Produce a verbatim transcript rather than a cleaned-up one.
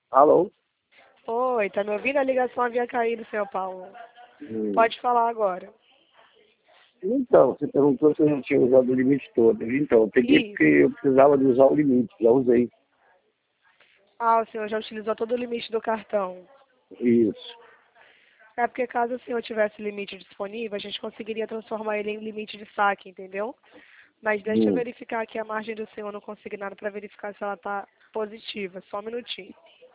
Alô? Oi, tá me ouvindo? A ligação havia caído, senhor Paulo. Hum. Pode falar agora. Então, você perguntou se eu já tinha usado o limite todo. Então, eu peguei Isso. porque eu precisava de usar o limite, já usei. Ah, o senhor já utilizou todo o limite do cartão. Isso. É porque caso o senhor tivesse limite disponível, a gente conseguiria transformar ele em limite de saque, entendeu? Mas deixa eu Hum. verificar aqui a margem do senhor no consignado para verificar se ela tá positiva. Só um minutinho.